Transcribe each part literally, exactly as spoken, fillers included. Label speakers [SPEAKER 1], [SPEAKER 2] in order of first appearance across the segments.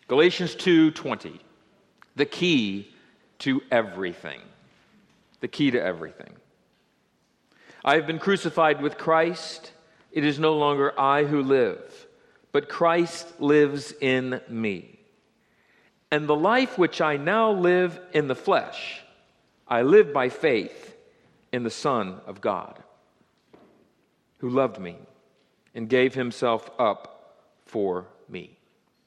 [SPEAKER 1] Galatians two twenty, the key to everything. The key to everything. I have been crucified with Christ. It is no longer I who live, but Christ lives in me. And the life which I now live in the flesh, I live by faith in the Son of God, who loved me and gave himself up for me.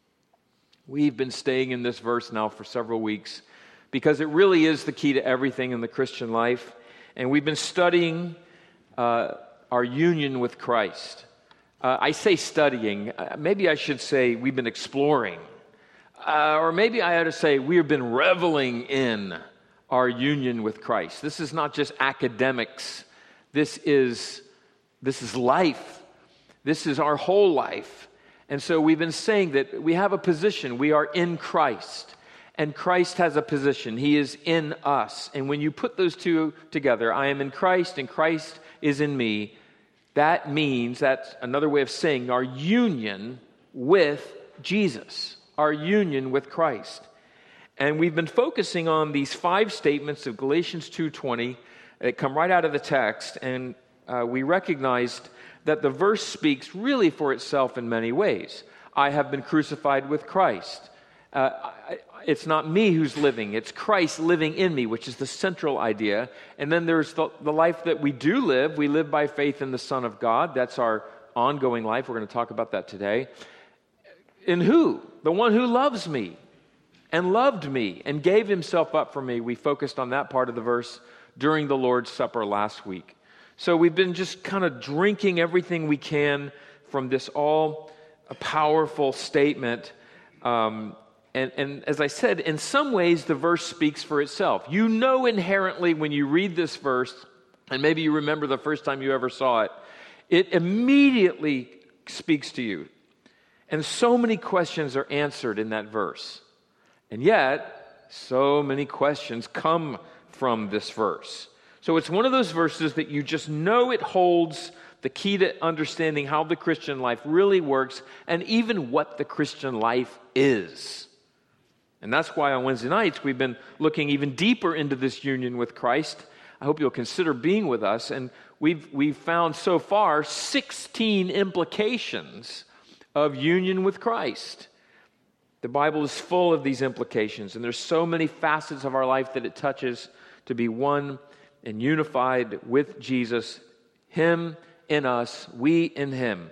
[SPEAKER 1] We've been staying in this verse now for several weeks because it really is the key to everything in the Christian life. And we've been studying uh, our union with Christ. Uh, I say studying. Uh, maybe I should say we've been exploring. Uh, or maybe I ought to say we have been reveling in our union with Christ. This is not just academics. This is, this is life. This is our whole life. And so we've been saying that we have a position. We are in Christ. And Christ has a position. He is in us. And when you put those two together, I am in Christ and Christ is in me, that means, that's another way of saying our union with Jesus, our union with Christ. And we've been focusing on these five statements of Galatians two twenty that come right out of the text, and uh, we recognized that the verse speaks really for itself in many ways. I have been crucified with Christ. Uh, I, it's not me who's living, it's Christ living in me, which is the central idea. And then there's the, the life that we do live. We live by faith in the Son of God. That's our ongoing life. We're going to talk about that today. In who? The one who loves me and loved me and gave himself up for me. We focused on that part of the verse during the Lord's Supper last week. So we've been just kind of drinking everything we can from this all powerful statement. Um, and, and as I said, in some ways the verse speaks for itself. You know inherently when you read this verse, and maybe you remember the first time you ever saw it, it immediately speaks to you. And so many questions are answered in that verse. And yet, so many questions come from this verse. So it's one of those verses that you just know it holds the key to understanding how the Christian life really works and even what the Christian life is. And that's why on Wednesday nights we've been looking even deeper into this union with Christ. I hope you'll consider being with us. And we've, we've found so far sixteen implications of union with Christ. The Bible is full of these implications, and there's so many facets of our life that it touches to be one and unified with Jesus, Him in us, we in Him.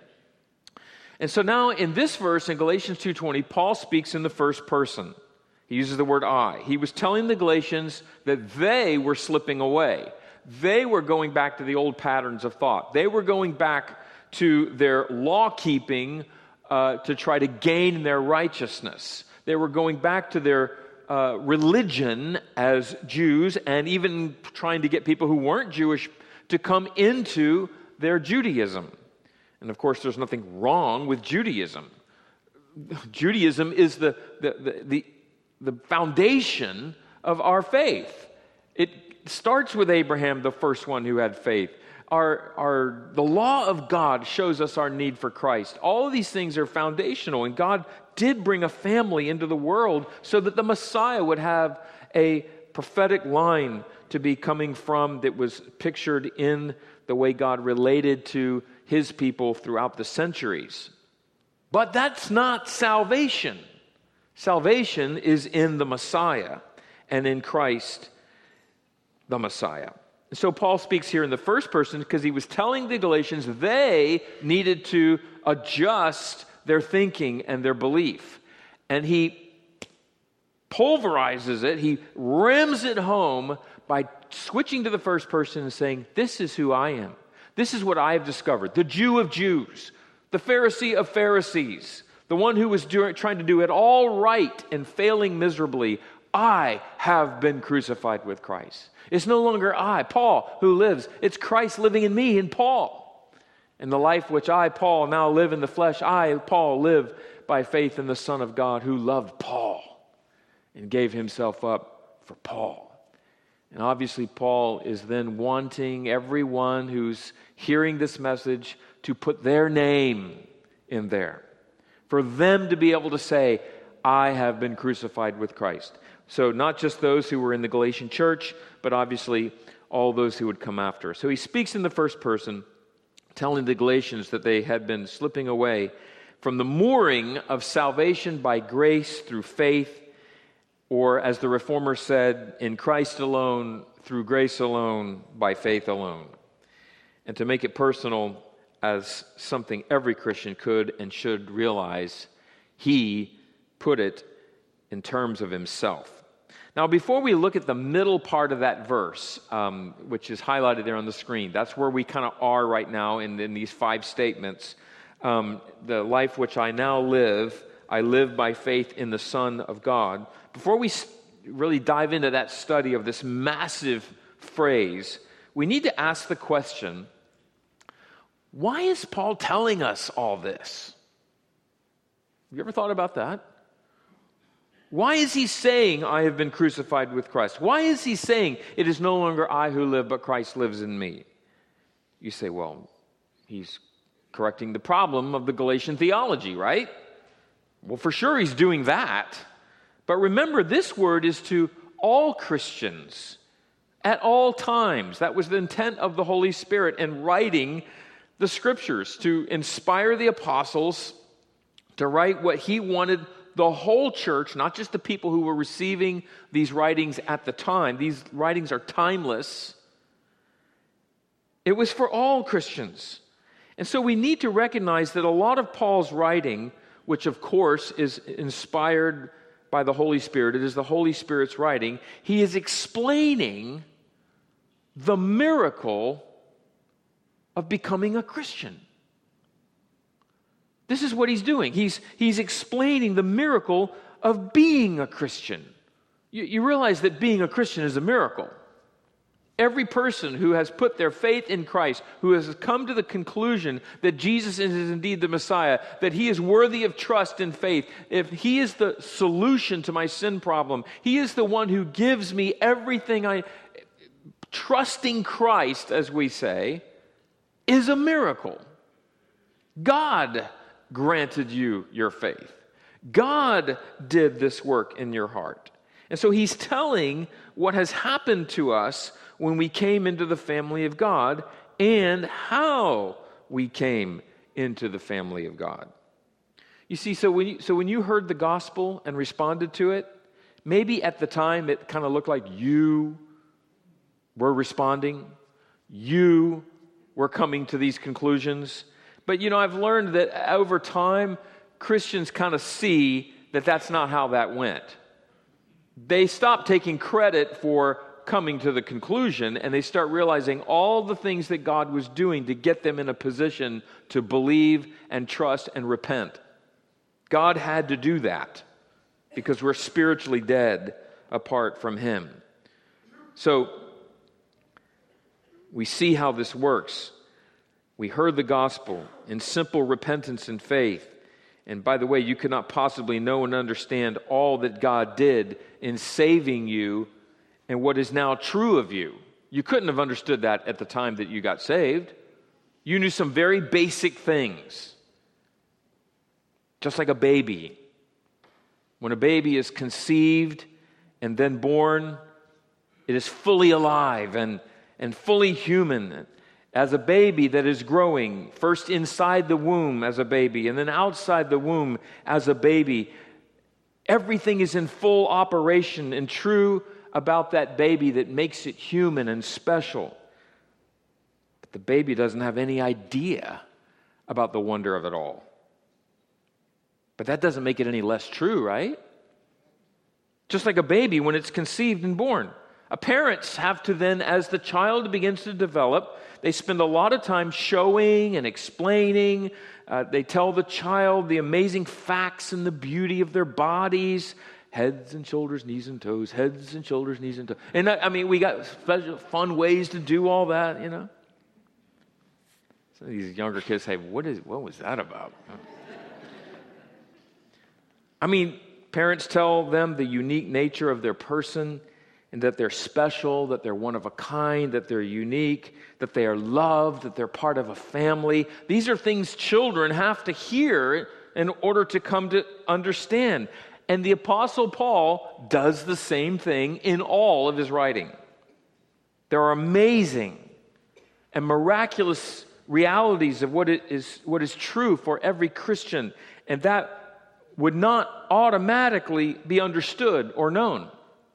[SPEAKER 1] And so now in this verse in Galatians two twenty, Paul speaks in the first person. He uses the word I. He was telling the Galatians that they were slipping away. They were going back to the old patterns of thought. They were going back to their law-keeping uh, to try to gain their righteousness. They were going back to their uh, religion as Jews and even trying to get people who weren't Jewish to come into their Judaism. And of course, there's nothing wrong with Judaism. Judaism is the the the the, the foundation of our faith. It starts with Abraham, the first one who had faith. Our, our, the law of God shows us our need for Christ. All of these things are foundational, and God did bring a family into the world so that the Messiah would have a prophetic line to be coming from that was pictured in the way God related to His people throughout the centuries. But that's not salvation. Salvation is in the Messiah and in Christ, the Messiah. So Paul speaks here in the first person because he was telling the Galatians they needed to adjust their thinking and their belief. And he pulverizes it, he rims it home by switching to the first person and saying, this is who I am. This is what I have discovered. The Jew of Jews, the Pharisee of Pharisees, the one who was doing, trying to do it all right and failing miserably. I have been crucified with Christ. It's no longer I, Paul, who lives. It's Christ living in me, in Paul. And the life which I, Paul, now live in the flesh, I, Paul, live by faith in the Son of God who loved Paul and gave himself up for Paul. And obviously Paul is then wanting everyone who's hearing this message to put their name in there. For them to be able to say, I have been crucified with Christ. So not just those who were in the Galatian church, but obviously all those who would come after. So he speaks in the first person, telling the Galatians that they had been slipping away from the mooring of salvation by grace through faith, or as the Reformer said, in Christ alone, through grace alone, by faith alone. And to make it personal, as something every Christian could and should realize, he put it in terms of himself. Now, before we look at the middle part of that verse, um, which is highlighted there on the screen, that's where we kind of are right now in, in these five statements. Um, the life which I now live, I live by faith in the Son of God. Before we really dive into that study of this massive phrase, we need to ask the question, why is Paul telling us all this? Have you ever thought about that? Why is he saying, I have been crucified with Christ? Why is he saying, it is no longer I who live, but Christ lives in me? You say, well, he's correcting the problem of the Galatian theology, right? Well, for sure he's doing that. But remember, this word is to all Christians at all times. That was the intent of the Holy Spirit in writing the Scriptures, to inspire the apostles to write what he wanted the whole church, not just the people who were receiving these writings at the time. These writings are timeless. It was for all Christians. And so we need to recognize that a lot of Paul's writing, which of course is inspired by the Holy Spirit, it is the Holy Spirit's writing, he is explaining the miracle of becoming a Christian. This is what he's doing. He's, he's explaining the miracle of being a Christian. You, you realize that being a Christian is a miracle. Every person who has put their faith in Christ, who has come to the conclusion that Jesus is indeed the Messiah, that he is worthy of trust and faith, if he is the solution to my sin problem, he is the one who gives me everything I... Trusting Christ, as we say, is a miracle. God granted you your faith. God did this work in your heart. And so he's telling what has happened to us when we came into the family of God and how we came into the family of God. You see, so when you, so when you heard the gospel and responded to it, maybe at the time it kind of looked like you were responding, you were coming to these conclusions. But, you know, I've learned that over time, Christians kind of see that that's not how that went. They stop taking credit for coming to the conclusion, and they start realizing all the things that God was doing to get them in a position to believe and trust and repent. God had to do that because we're spiritually dead apart from him. So we see how this works. We heard the gospel in simple repentance and faith. And by the way, you could not possibly know and understand all that God did in saving you and what is now true of you. You couldn't have understood that at the time that you got saved. You knew some very basic things. Just like a baby. When a baby is conceived and then born, it is fully alive and, and fully human. As a baby that is growing, first inside the womb as a baby, and then outside the womb as a baby, everything is in full operation and true about that baby that makes it human and special. But the baby doesn't have any idea about the wonder of it all. But that doesn't make it any less true, right? Just like a baby when it's conceived and born. A parents have to then, as the child begins to develop, they spend a lot of time showing and explaining. Uh, they tell the child the amazing facts and the beauty of their bodies. Heads and shoulders, knees and toes. Heads and shoulders, knees and toes. And I mean, we got special fun ways to do all that, you know. Some of these younger kids say, what is, what was that about? I mean, parents tell them the unique nature of their person, and that they're special, that they're one of a kind, that they're unique, that they are loved, that they're part of a family. These are things children have to hear in order to come to understand. And the Apostle Paul does the same thing in all of his writing. There are amazing and miraculous realities of what is, what is true for every Christian, and that would not automatically be understood or known.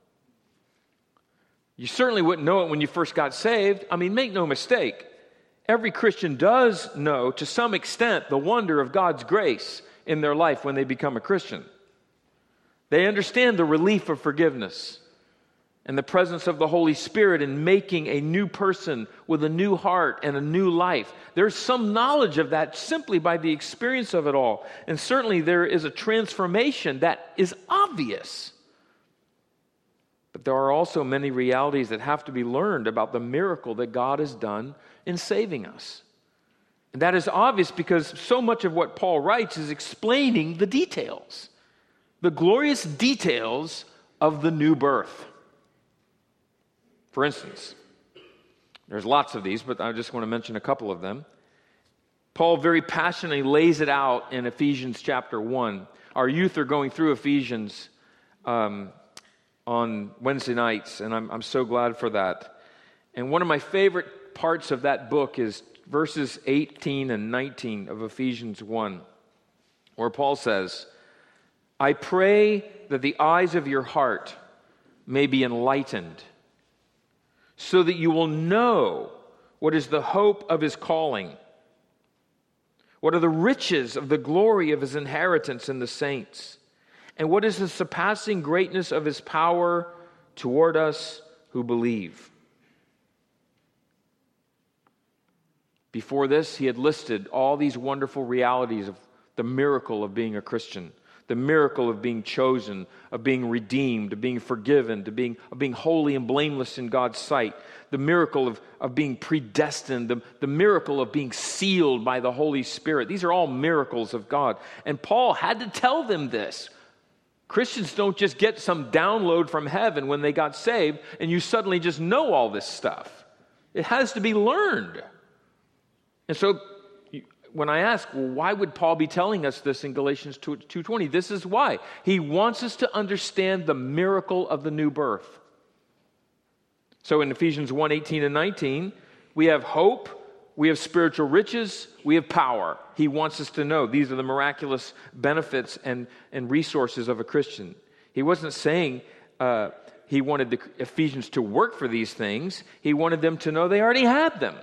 [SPEAKER 1] You certainly wouldn't know it when you first got saved. I mean, make no mistake, every Christian does know to some extent the wonder of God's grace in their life when they become a Christian. They understand the relief of forgiveness and the presence of the Holy Spirit in making a new person with a new heart and a new life. There's some knowledge of that simply by the experience of it all. And certainly there is a transformation that is obvious. But there are also many realities that have to be learned about the miracle that God has done in saving us. And that is obvious because so much of what Paul writes is explaining the details, the glorious details of the new birth. For instance, there's lots of these, but I just want to mention a couple of them. Paul very passionately lays it out in Ephesians chapter one. Our youth are going through Ephesians um, on Wednesday nights, and I'm, I'm so glad for that. And one of my favorite parts of that book is verses eighteen and nineteen of Ephesians one, where Paul says, I pray that the eyes of your heart may be enlightened, so that you will know what is the hope of his calling, what are the riches of the glory of his inheritance in the saints, and what is the surpassing greatness of his power toward us who believe. Before this, he had listed all these wonderful realities of the miracle of being a Christian, the miracle of being chosen, of being redeemed, of being forgiven, to being, of being holy and blameless in God's sight, the miracle of, of being predestined, the, the miracle of being sealed by the Holy Spirit. These are all miracles of God. And Paul had to tell them this. Christians don't just get some download from heaven when they got saved and you suddenly just know all this stuff. It has to be learned. And so when I ask, well, why would Paul be telling us this in Galatians two twenty? This is why. He wants us to understand the miracle of the new birth. So in Ephesians one eighteen and nineteen, we have hope, we have spiritual riches, we have power. He wants us to know these are the miraculous benefits and, and resources of a Christian. He wasn't saying uh, he wanted the Ephesians to work for these things. He wanted them to know they already had them.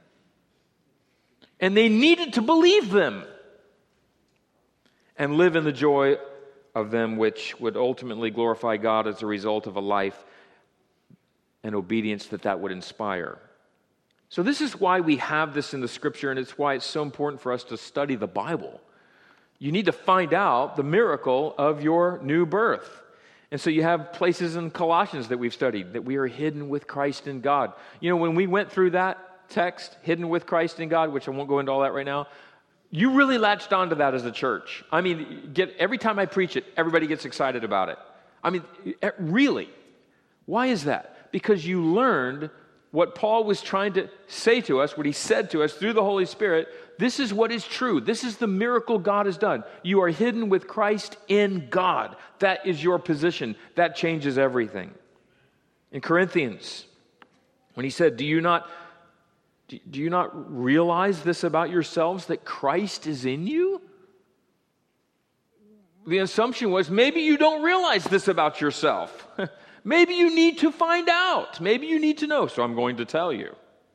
[SPEAKER 1] And they needed to believe them and live in the joy of them, which would ultimately glorify God as a result of a life and obedience that that would inspire. So this is why we have this in the Scripture, and it's why it's so important for us to study the Bible. You need to find out the miracle of your new birth. And so you have places in Colossians that we've studied, that we are hidden with Christ in God. You know, when we went through that text, hidden with Christ in God, which I won't go into all that right now, you really latched onto that as a church. I mean, get every time I preach it, everybody gets excited about it. I mean, really. Why is that? Because you learned what Paul was trying to say to us, what he said to us through the Holy Spirit. This is what is true. This is the miracle God has done. You are hidden with Christ in God. That is your position. That changes everything. In Corinthians, when he said, do you not Do you not realize this about yourselves, that Christ is in you? The assumption was, maybe you don't realize this about yourself. Maybe you need to find out. Maybe you need to know, so I'm going to tell you.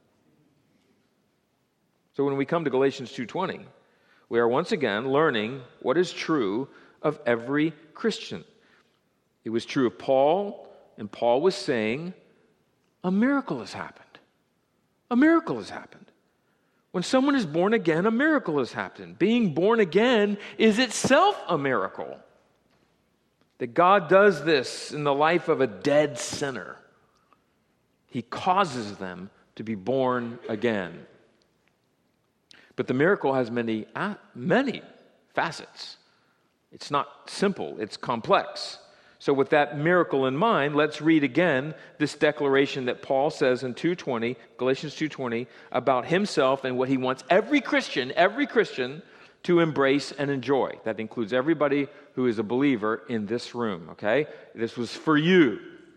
[SPEAKER 1] So when we come to Galatians two twenty, we are once again learning what is true of every Christian. It was true of Paul, and Paul was saying, a miracle has happened. A miracle has happened. When someone is born again, a miracle has happened. Being born again is itself a miracle. That God does this in the life of a dead sinner. He causes them to be born again. But the miracle has many, many facets. It's not simple, it's complex. So with that miracle in mind, let's read again this declaration that Paul says in two twenty, Galatians two twenty, about himself and what he wants every Christian, every Christian to embrace and enjoy. That includes everybody who is a believer in this room, okay? This was for you.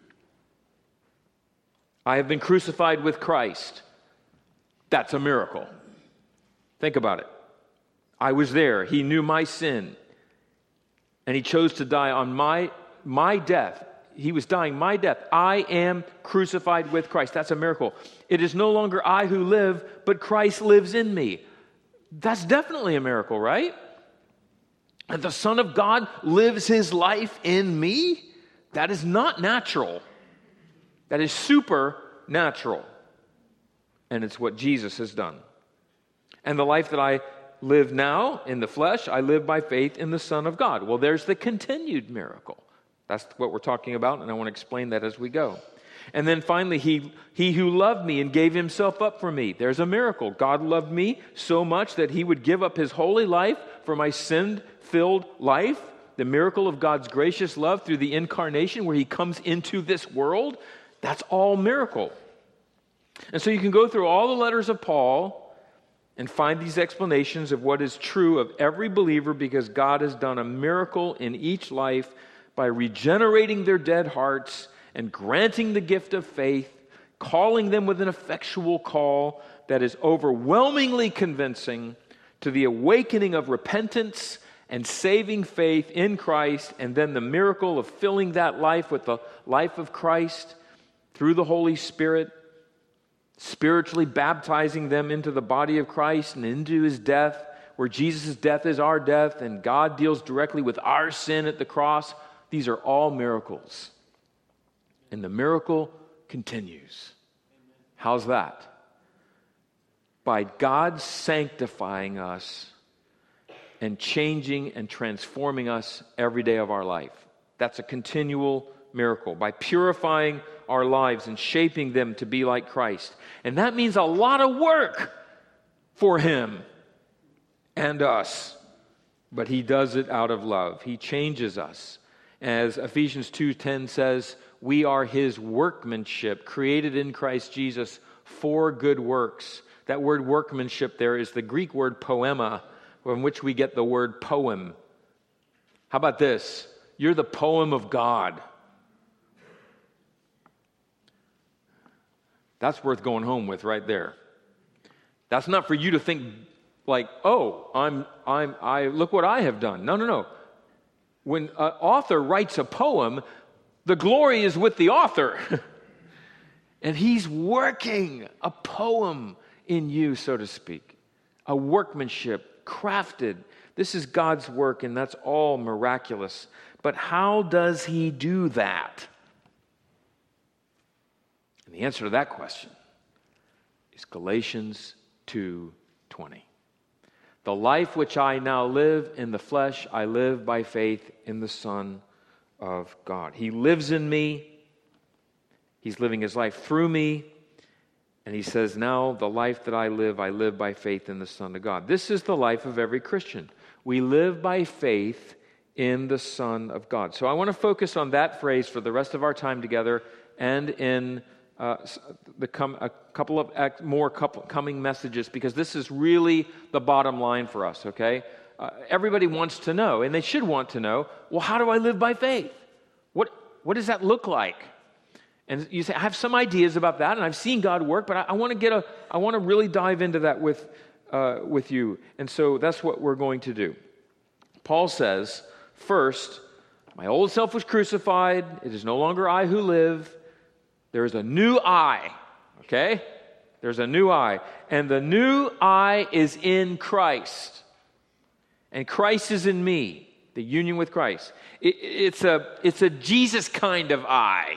[SPEAKER 1] I have been crucified with Christ. That's a miracle. Think about it. I was there. He knew my sin. And he chose to die on my, my death. He was dying my death. I am crucified with Christ. That's a miracle. It is no longer I who live, but Christ lives in me. That's definitely a miracle, right? And the Son of God lives his life in me? That is not natural. That is supernatural. And it's what Jesus has done. And the life that I live now in the flesh, I live by faith in the Son of God. Well, there's the continued miracle. That's what we're talking about, and I want to explain that as we go. And then finally, he, he who loved me and gave himself up for me. There's a miracle. God loved me so much that he would give up his holy life for my sin-filled life. The miracle of God's gracious love through the incarnation where he comes into this world. That's all miracle. And so you can go through all the letters of Paul and find these explanations of what is true of every believer because God has done a miracle in each life by regenerating their dead hearts and granting the gift of faith, calling them with an effectual call that is overwhelmingly convincing to the awakening of repentance and saving faith in Christ, and then the miracle of filling that life with the life of Christ through the Holy Spirit, spiritually baptizing them into the body of Christ and into his death, where Jesus' death is our death and God deals directly with our sin at the cross. These are all miracles. And the miracle continues. How's that? By God sanctifying us and changing and transforming us every day of our life. That's a continual miracle. By purifying our lives and shaping them to be like Christ. And that means a lot of work for him and us. But he does it out of love. He changes us. As Ephesians two ten says, we are his workmanship, created in Christ Jesus for good works. That word workmanship there is the Greek word poema, from which we get the word poem. How about this? You're the poem of God. That's worth going home with right there. That's not for you to think like, oh, I'm, I'm, I look what I have done. No, no, no. When an author writes a poem, the glory is with the author. And he's working a poem in you, so to speak. A workmanship, crafted. This is God's work, and that's all miraculous. But how does he do that? And the answer to that question is Galatians two twenty. The life which I now live in the flesh, I live by faith in the Son of God. He lives in me. He's living his life through me. And he says, now the life that I live, I live by faith in the Son of God. This is the life of every Christian. We live by faith in the Son of God. So I want to focus on that phrase for the rest of our time together and in uh, the com- a couple of ex- more couple coming messages, because this is really the bottom line for us, okay? Uh, everybody wants to know, and they should want to know, well, how do I live by faith? What, what does that look like? And you say, I have some ideas about that, and I've seen God work, but I, I want to get a, I want to really dive into that with, uh, with you. And so that's what we're going to do. Paul says, first, my old self was crucified. It is no longer I who live. There is a new I, okay? There's a new I. And the new I is in Christ. And Christ is in me, the union with Christ. It, it's a, it's a Jesus kind of I.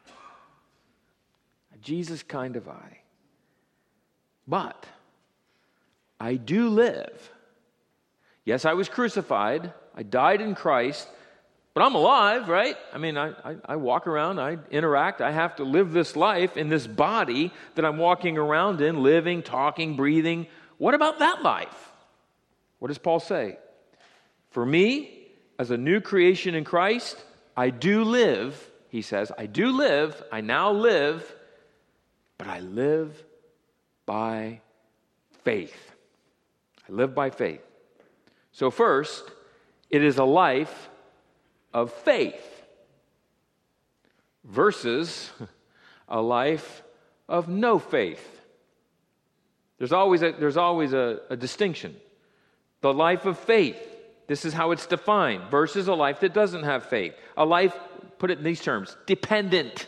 [SPEAKER 1] Jesus kind of I. But I do live. Yes, I was crucified. I died in Christ, but I'm alive, right? I mean, I, I, I walk around, I interact, I have to live this life in this body that I'm walking around in, living, talking, breathing. What about that life? What does Paul say? For me, as a new creation in Christ, I do live, he says, I do live, I now live, but I live by faith. I live by faith. So first, it is a life of faith versus a life of no faith. There's always a, there's always a, a distinction. The life of faith, this is how it's defined, versus a life that doesn't have faith. A life, put it in these terms, dependent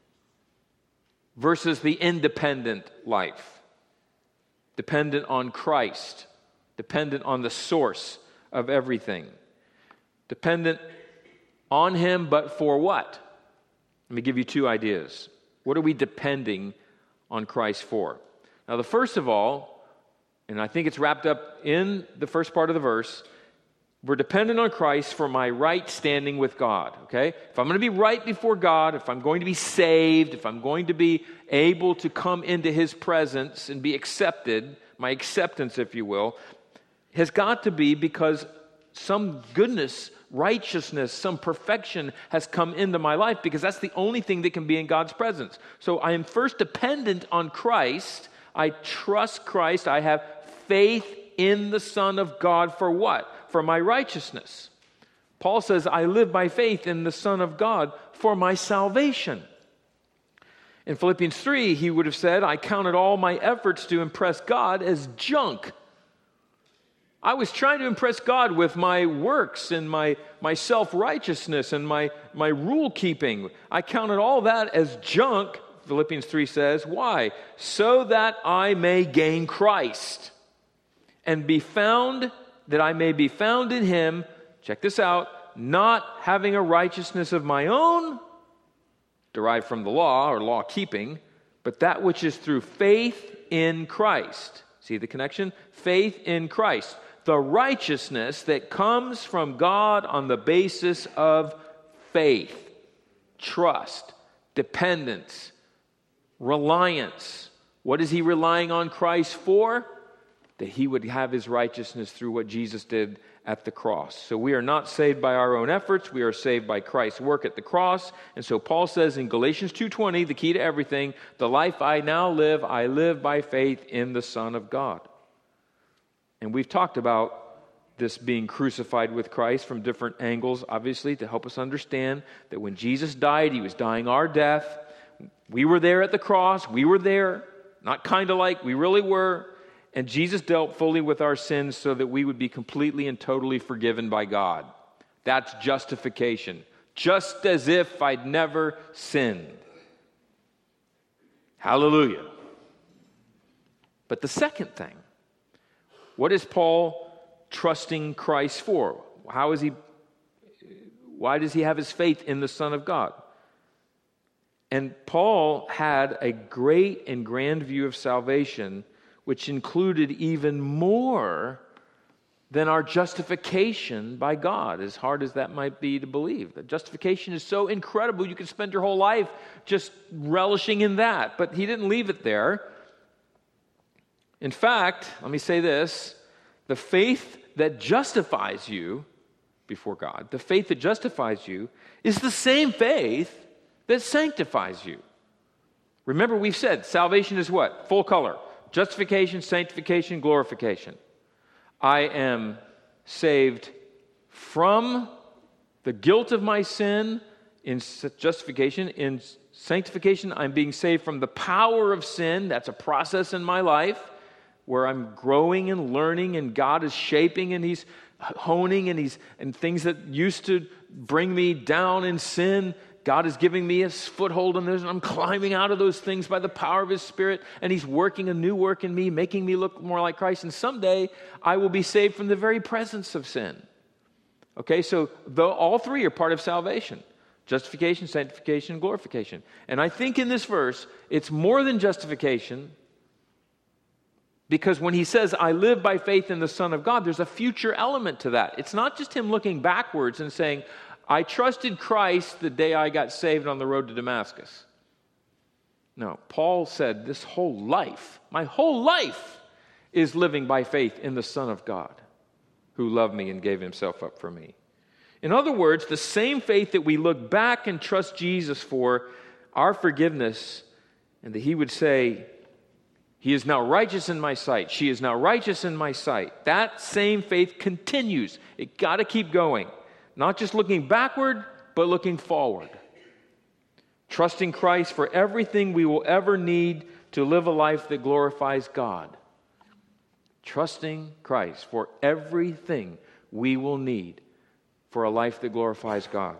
[SPEAKER 1] versus the independent life. Dependent on Christ, dependent on the source of everything. Dependent on Him, but for what? Let me give you two ideas. What are we depending on Christ for? Now, the first of all, and I think it's wrapped up in the first part of the verse, we're dependent on Christ for my right standing with God, okay? If I'm going to be right before God, if I'm going to be saved, if I'm going to be able to come into His presence and be accepted, my acceptance, if you will, has got to be because some goodness, righteousness, some perfection has come into my life, because that's the only thing that can be in God's presence. So I am first dependent on Christ. I trust Christ. I have faith in the Son of God for what? For my righteousness. Paul says, I live by faith in the Son of God for my salvation. In Philippians three, he would have said, I counted all my efforts to impress God as junk. I was trying to impress God with my works and my, my self-righteousness and my, my rule-keeping. I counted all that as junk, Philippians three says. Why? So that I may gain Christ and be found, that I may be found in Him, check this out, not having a righteousness of my own, derived from the law or law-keeping, but that which is through faith in Christ. See the connection? Faith in Christ. The righteousness that comes from God on the basis of faith, trust, dependence, reliance. What is he relying on Christ for? That he would have his righteousness through what Jesus did at the cross. So we are not saved by our own efforts. We are saved by Christ's work at the cross. And so Paul says in Galatians two twenty, the key to everything, the life I now live, I live by faith in the Son of God. And we've talked about this being crucified with Christ from different angles, obviously, to help us understand that when Jesus died, he was dying our death. We were there at the cross. We were there, not kind of like, we really were. And Jesus dealt fully with our sins so that we would be completely and totally forgiven by God. That's justification. Just as if I'd never sinned. Hallelujah. But the second thing, what is Paul trusting Christ for? How is he, why does he have his faith in the Son of God? And Paul had a great and grand view of salvation, which included even more than our justification by God, as hard as that might be to believe. That justification is so incredible, you could spend your whole life just relishing in that. But he didn't leave it there. In fact, let me say this, the faith that justifies you before God, the faith that justifies you, is the same faith that sanctifies you. Remember, we've said salvation is what? Full color. Justification, sanctification, glorification. I am saved from the guilt of my sin in justification. In sanctification, I'm being saved from the power of sin. That's a process in my life where I'm growing and learning, and God is shaping and He's honing, and He's and things that used to bring me down in sin, God is giving me a foothold in those, and I'm climbing out of those things by the power of His Spirit, and He's working a new work in me, making me look more like Christ, and someday I will be saved from the very presence of sin. Okay, so the, all three are part of salvation. Justification, sanctification, glorification. And I think in this verse, it's more than justification, because when he says, I live by faith in the Son of God, there's a future element to that. It's not just him looking backwards and saying, I trusted Christ the day I got saved on the road to Damascus. No, Paul said this whole life, my whole life is living by faith in the Son of God who loved me and gave himself up for me. In other words, the same faith that we look back and trust Jesus for our forgiveness, and that he would say, He is now righteous in my sight. She is now righteous in my sight. That same faith continues. It got to keep going. Not just looking backward, but looking forward. Trusting Christ for everything we will ever need to live a life that glorifies God. Trusting Christ for everything we will need for a life that glorifies God.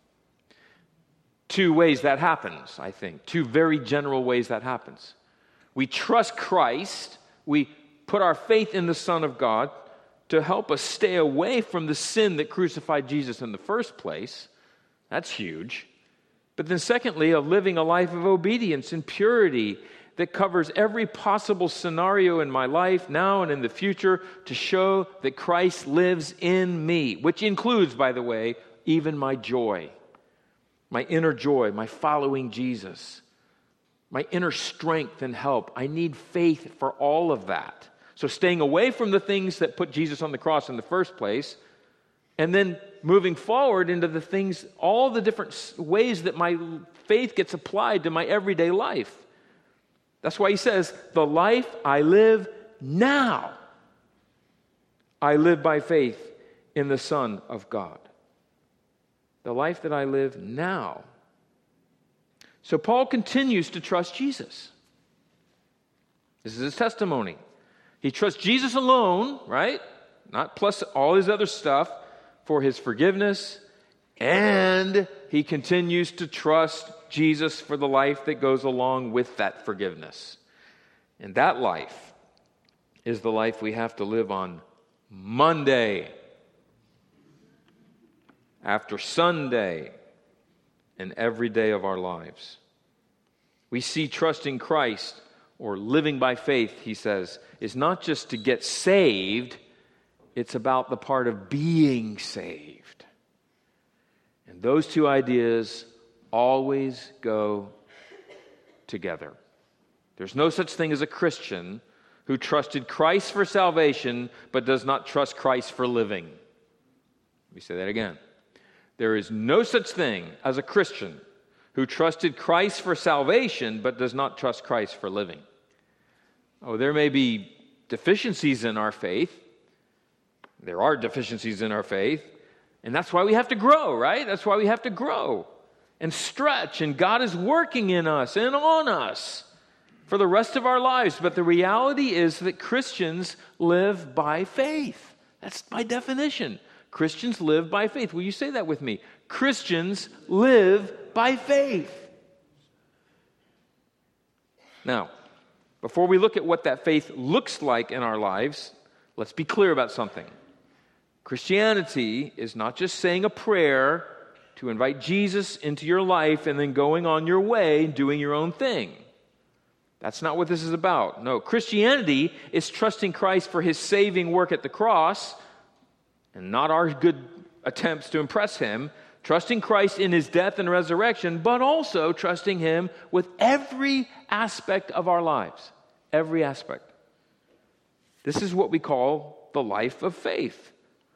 [SPEAKER 1] Two ways that happens, I think. Two very general ways that happens. We trust Christ. We put our faith in the Son of God to help us stay away from the sin that crucified Jesus in the first place. That's huge. But then secondly, of living a life of obedience and purity that covers every possible scenario in my life now and in the future to show that Christ lives in me, which includes, by the way, even my joy, my inner joy, my following Jesus, my inner strength and help. I need faith for all of that. So staying away from the things that put Jesus on the cross in the first place, and then moving forward into the things, all the different ways that my faith gets applied to my everyday life. That's why he says, the life I live now, I live by faith in the Son of God. The life that I live now. So Paul continues to trust Jesus. This is his testimony. He trusts Jesus alone, right? Not plus all his other stuff for his forgiveness. And he continues to trust Jesus for the life that goes along with that forgiveness. And that life is the life we have to live on Monday, after Sunday, and every day of our lives. We see trusting Christ, or living by faith, he says, is not just to get saved, it's about the part of being saved. And those two ideas always go together. There's no such thing as a Christian who trusted Christ for salvation but does not trust Christ for living. Let me say that again. There is no such thing as a Christian who trusted Christ for salvation but does not trust Christ for living. Oh, there may be deficiencies in our faith. There are deficiencies in our faith. And that's why we have to grow, right? That's why we have to grow and stretch. And God is working in us and on us for the rest of our lives. But the reality is that Christians live by faith. That's my definition. Christians live by faith. Will you say that with me? Christians live by faith. Now, before we look at what that faith looks like in our lives, let's be clear about something. Christianity is not just saying a prayer to invite Jesus into your life and then going on your way and doing your own thing. That's not what this is about. No, Christianity is trusting Christ for his saving work at the cross and not our good attempts to impress him, trusting Christ in his death and resurrection, but also trusting him with every aspect of our lives. Every aspect. This is what we call the life of faith.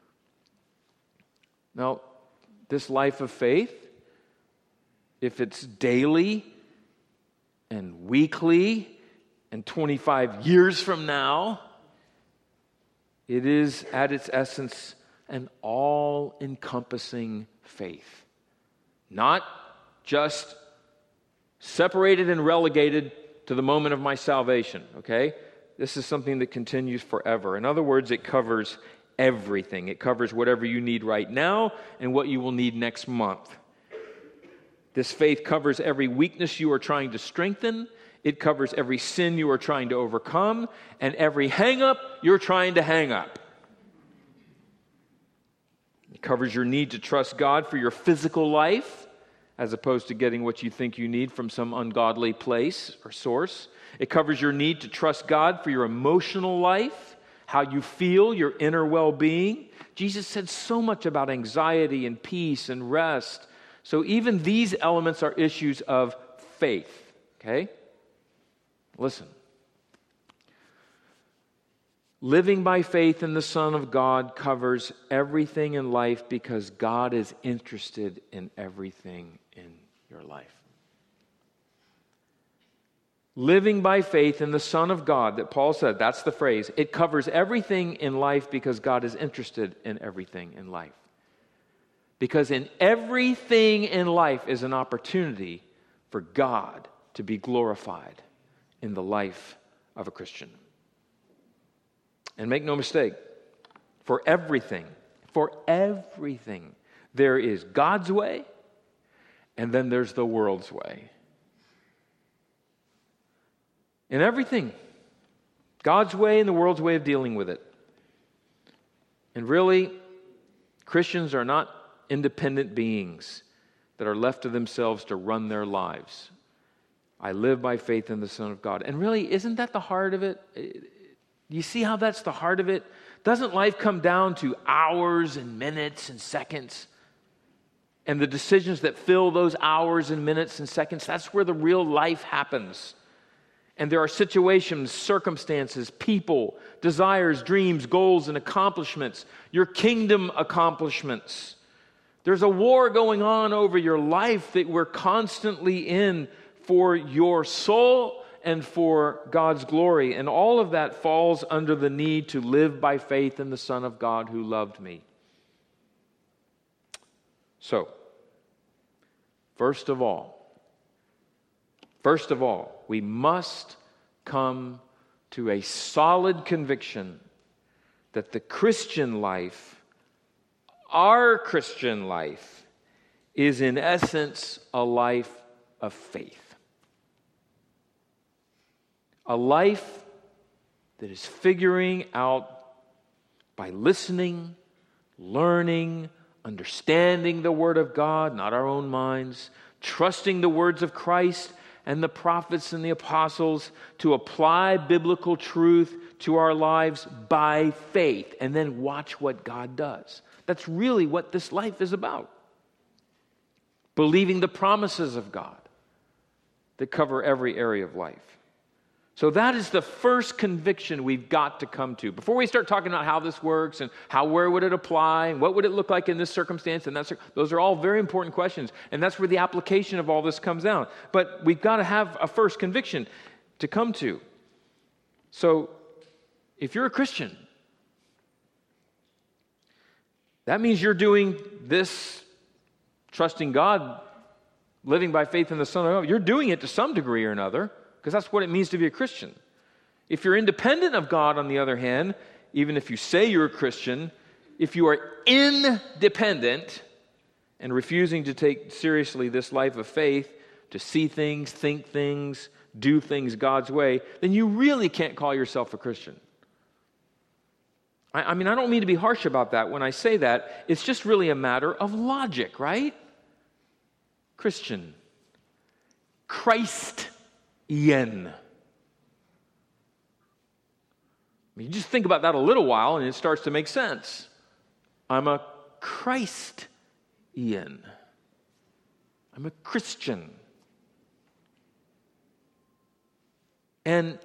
[SPEAKER 1] Now, this life of faith, if it's daily and weekly and twenty-five years from now, it is at its essence an all-encompassing faith. Not just separated and relegated to the moment of my salvation, okay? This is something that continues forever. In other words, it covers everything. It covers whatever you need right now and what you will need next month. This faith covers every weakness you are trying to strengthen. It covers every sin you are trying to overcome and every hang-up you're trying to hang up. It covers your need to trust God for your physical life as opposed to getting what you think you need from some ungodly place or source. It covers your need to trust God for your emotional life, how you feel, your inner well-being. Jesus said so much about anxiety and peace and rest. So even these elements are issues of faith, okay? Listen. Living by faith in the Son of God covers everything in life because God is interested in everything in your life. living by faith in the Son of God that Paul said, that's the phrase, it covers everything in life because God is interested in everything in life. Because in everything in life is an opportunity for God to be glorified in the life of a Christian. And make no mistake, for everything, for everything, there is God's way, and then there's the world's way. In everything, God's way and the world's way of dealing with it. And really, Christians are not independent beings that are left to themselves to run their lives. I live by faith in the Son of God. And really, isn't that the heart of it? You see how that's the heart of it? Doesn't life come down to hours and minutes and seconds? And the decisions that fill those hours and minutes and seconds, that's where the real life happens. And there are situations, circumstances, people, desires, dreams, goals, and accomplishments, your kingdom accomplishments. There's a war going on over your life that we're constantly in for your soul and for God's glory. And all of that falls under the need to live by faith in the Son of God who loved me. So, first of all, first of all, we must come to a solid conviction that the Christian life, our Christian life, is in essence a life of faith. A life that is figuring out by listening, learning, understanding the Word of God, not our own minds, trusting the words of Christ and the prophets and the apostles to apply biblical truth to our lives by faith, and then watch what God does. That's really what this life is about. Believing the promises of God that cover every area of life. So that is the first conviction we've got to come to. Before we start talking about how this works and how, where would it apply, and what would it look like in this circumstance, and that's, those are all very important questions, and that's where the application of all this comes down. But we've got to have a first conviction to come to. So if you're a Christian, that means you're doing this, trusting God, living by faith in the Son of God. You're doing it to some degree or another, because that's what it means to be a Christian. If you're independent of God, on the other hand, even if you say you're a Christian, if you are independent and refusing to take seriously this life of faith, to see things, think things, do things God's way, then you really can't call yourself a Christian. I, I mean, I don't mean to be harsh about that when I say that. It's just really a matter of logic, right? Christian. Christ. Yen. I mean, you just think about that a little while and it starts to make sense. I'm a Christ-ian. I'm a Christian. And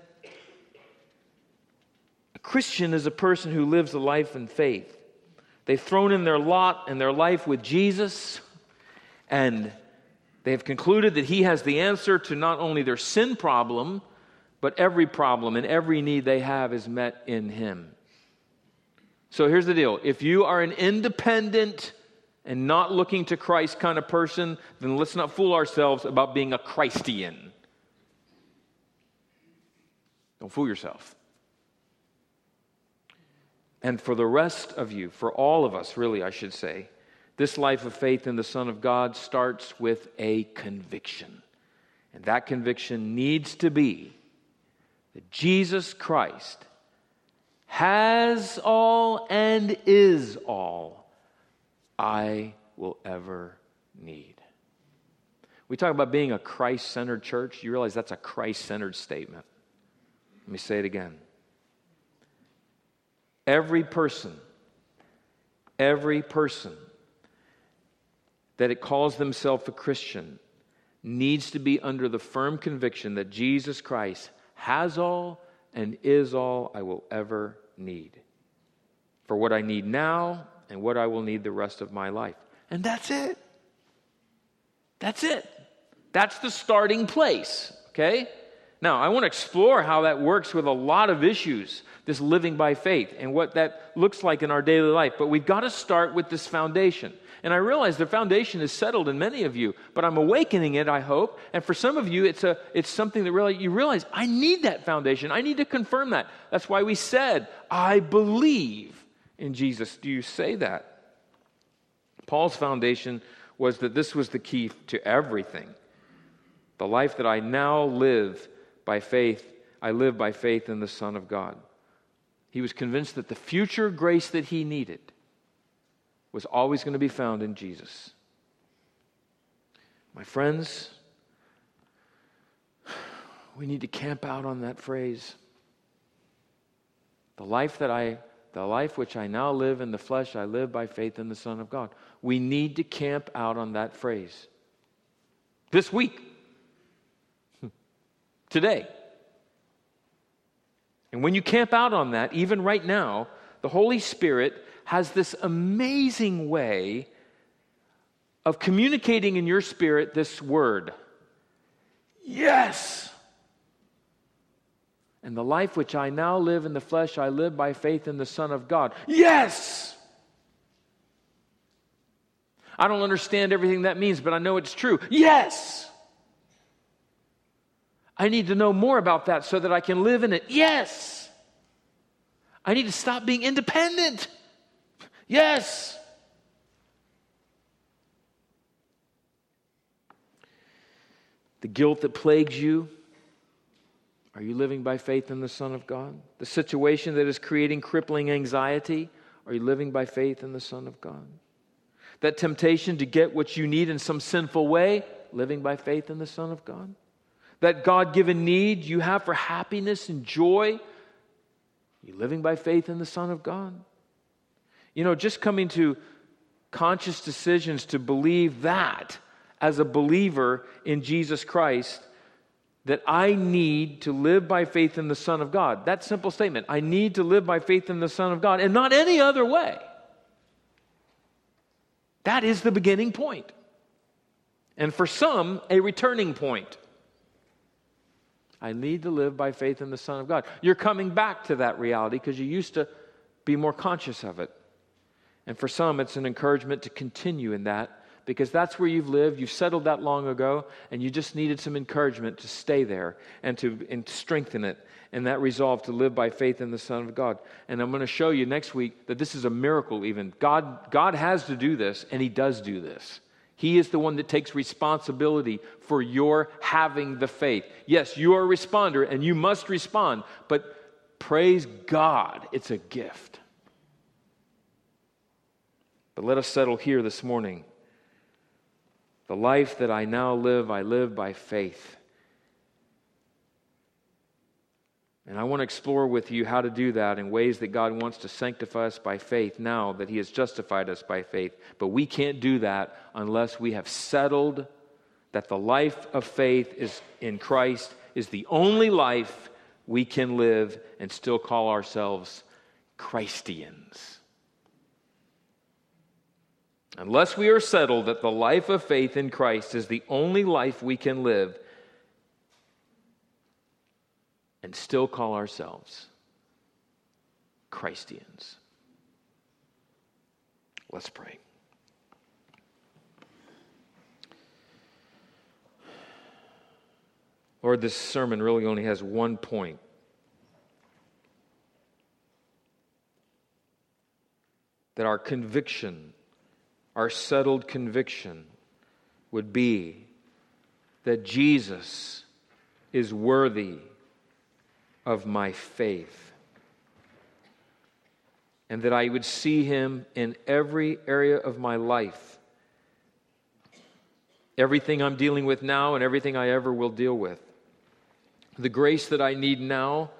[SPEAKER 1] a Christian is a person who lives a life in faith. They've thrown in their lot and their life with Jesus, and they have concluded that He has the answer to not only their sin problem, but every problem and every need they have is met in Him. So here's the deal. If you are an independent and not looking to Christ kind of person, then let's not fool ourselves about being a Christian. Don't fool yourself. And for the rest of you, for all of us, really, I should say, this life of faith in the Son of God starts with a conviction. And that conviction needs to be that Jesus Christ has all and is all I will ever need. We talk about being a Christ-centered church. You realize that's a Christ-centered statement. Let me say it again. Every person, every person that it calls themselves a Christian needs to be under the firm conviction that Jesus Christ has all and is all I will ever need, for what I need now and what I will need the rest of my life. And that's it. That's it. That's the starting place, okay? Now, I want to explore how that works with a lot of issues, this living by faith, and what that looks like in our daily life. But we've got to start with this foundation. And I realize the foundation is settled in many of you, but I'm awakening it, I hope. And for some of you, it's a it's something that really you realize, I need that foundation. I need to confirm that. That's why we said, I believe in Jesus. Do you say that? Paul's foundation was that this was the key to everything. The life that I now live by faith, I live by faith in the Son of God. He was convinced that the future grace that he needed was always going to be found in Jesus. My friends, we need to camp out on that phrase. The life that I, the life which I now live in the flesh, I live by faith in the Son of God. We need to camp out on that phrase. This week. Today. And when you camp out on that, even right now, the Holy Spirit has this amazing way of communicating in your spirit this word. Yes! And the life which I now live in the flesh, I live by faith in the Son of God. Yes! I don't understand everything that means, but I know it's true. Yes! I need to know more about that so that I can live in it. Yes! I need to stop being independent. Yes! The guilt that plagues you, are you living by faith in the Son of God? The situation that is creating crippling anxiety, are you living by faith in the Son of God? That temptation to get what you need in some sinful way, living by faith in the Son of God? That God-given need you have for happiness and joy, you living by faith in the Son of God? You know, just coming to conscious decisions to believe that as a believer in Jesus Christ, that I need to live by faith in the Son of God. That simple statement, I need to live by faith in the Son of God and not any other way. That is the beginning point. And for some, a returning point. I need to live by faith in the Son of God. You're coming back to that reality because you used to be more conscious of it. And for some, it's an encouragement to continue in that because that's where you've lived. You've settled that long ago, and you just needed some encouragement to stay there and to and strengthen it and that resolve to live by faith in the Son of God. And I'm going to show you next week that this is a miracle even. God, God has to do this, and He does do this. He is the one that takes responsibility for your having the faith. Yes, you are a responder and you must respond, but praise God, it's a gift. But let us settle here this morning. The life that I now live, I live by faith. And I want to explore with you how to do that in ways that God wants to sanctify us by faith now that He has justified us by faith. But we can't do that unless we have settled that the life of faith is in Christ is the only life we can live and still call ourselves Christians. Unless we are settled that the life of faith in Christ is the only life we can live and still call ourselves Christians. Let's pray. Lord, this sermon really only has one point. That our conviction, our settled conviction would be that Jesus is worthy of my faith. And that I would see Him in every area of my life. Everything I'm dealing with now and everything I ever will deal with. The grace that I need now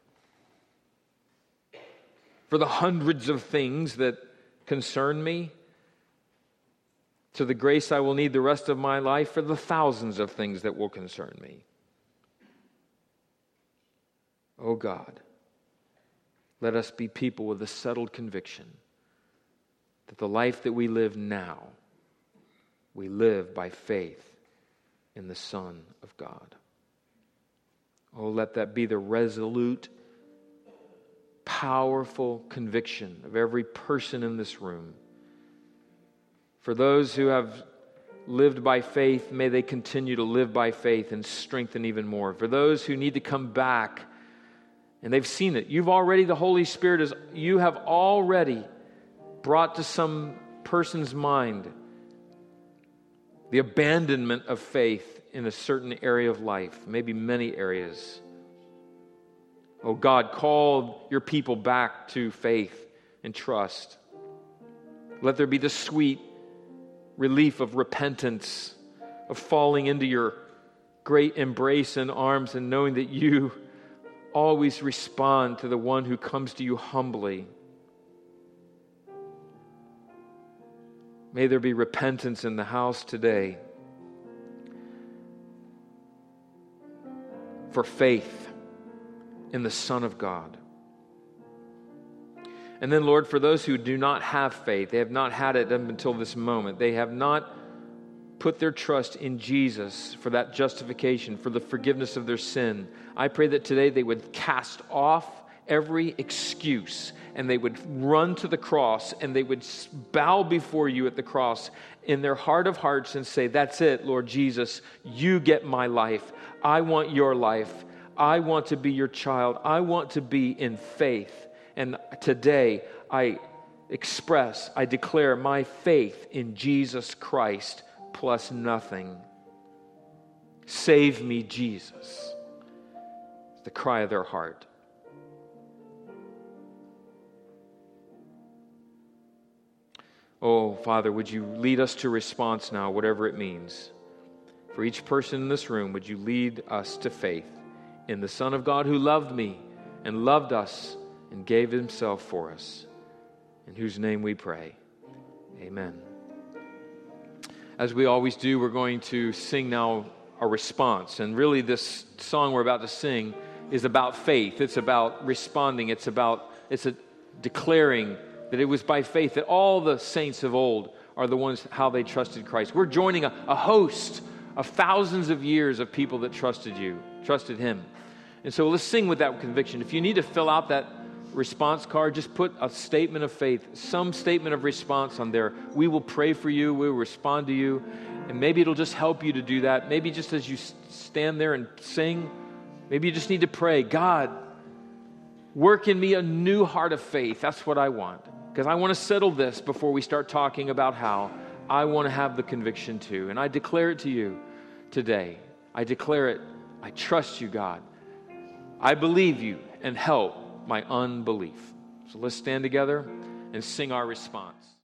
[SPEAKER 1] for the hundreds of things that concern me, to the grace I will need the rest of my life for the thousands of things that will concern me. Oh God, let us be people with a settled conviction that the life that we live now, we live by faith in the Son of God. Oh, let that be the resolute, powerful conviction of every person in this room. For those who have lived by faith, may they continue to live by faith and strengthen even more. For those who need to come back, and they've seen it, you've already, the Holy Spirit is, you have already brought to some person's mind the abandonment of faith in a certain area of life, maybe many areas. Oh God, call your people back to faith and trust. Let there be the sweet relief of repentance, of falling into your great embrace and arms and knowing that you always respond to the one who comes to you humbly. May there be repentance in the house today for faith in the Son of God. And then, Lord, for those who do not have faith, they have not had it up until this moment, they have not put their trust in Jesus for that justification, for the forgiveness of their sin, I pray that today they would cast off every excuse and they would run to the cross and they would bow before you at the cross in their heart of hearts and say, that's it, Lord Jesus, you get my life. I want your life. I want to be your child. I want to be in faith. And today I express, I declare my faith in Jesus Christ plus nothing. Save me, Jesus. It's the cry of their heart. Oh, Father, would you lead us to response now, whatever it means. For each person in this room, would you lead us to faith in the Son of God who loved me and loved us and gave himself for us, in whose name we pray. Amen. As we always do, we're going to sing now a response. And really this song we're about to sing is about faith. It's about responding. It's about, it's a declaring that it was by faith that all the saints of old are the ones how they trusted Christ. We're joining a, a host of thousands of years of people that trusted you, trusted him. And so let's sing with that conviction. If you need to fill out that response card, just put a statement of faith, some statement of response on there. We will pray for you. We will respond to you. And maybe it'll just help you to do that. Maybe just as you stand there and sing, maybe you just need to pray, God, work in me a new heart of faith. That's what I want. Because I want to settle this before we start talking about how I want to have the conviction too. And I declare it to you today. I declare it. I trust you, God. I believe you, and help my unbelief. So let's stand together and sing our response.